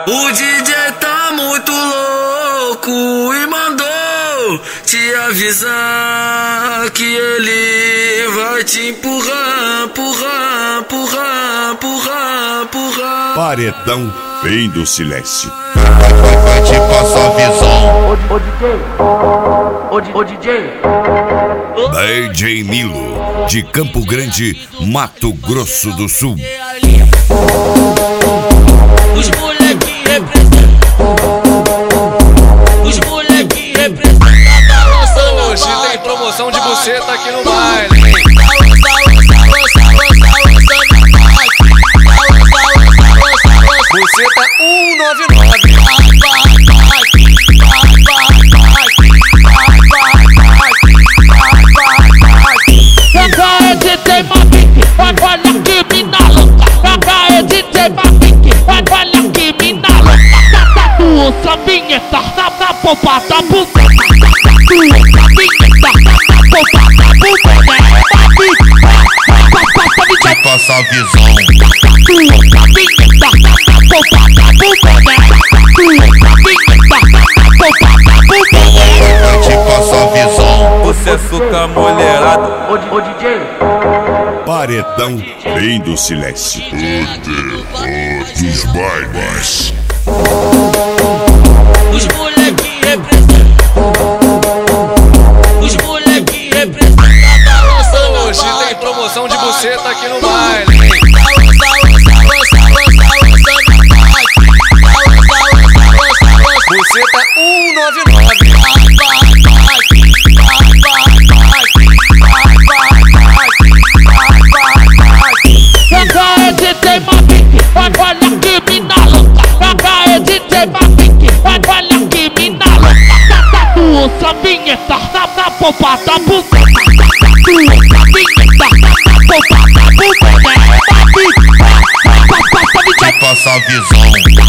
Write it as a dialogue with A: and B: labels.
A: O DJ tá muito louco e mandou te avisar que ele vai te empurrar, empurrar, empurrar, empurrar, empurrar.
B: Paredão Bem do Silêncio.
C: Vai te passar visão.
D: Ô DJ.
B: DJ Milo, de Campo Grande, Mato Grosso do Sul.
A: Os moleque representam. Os moleque representam. Tá balançando.
E: Hoje tem promoção de buceta aqui no baile. Buceta 199.
D: DJ Mavic, olha que mina louca. DJ Mavic, olha que mina louca. Tatua sua vinheta na polpa da buceta. Tatua sua vinheta na polpa da buceta.
C: Vai te passar visão.
D: Tatua sua vinheta na polpa da buceta. Tatua sua vinheta na polpa da buceta.
C: Vai te passar visão.
E: Você suca mulherada.
D: Ô DJ.
B: Paredão Bem do Silêncio. O terror dos bailes.
A: Os moleque representam. Os moleque representam. Tá balançando.
E: Hoje tem promoção de buceta aqui no baile. Buceta 199.
D: DJ Mavic, olha que mina louca. DJ Mavic, olha que mina louca. Tatua sua vinheta na polpa da buceta. Tatua sua vinheta na polpa da buceta.
C: Vai passar visão.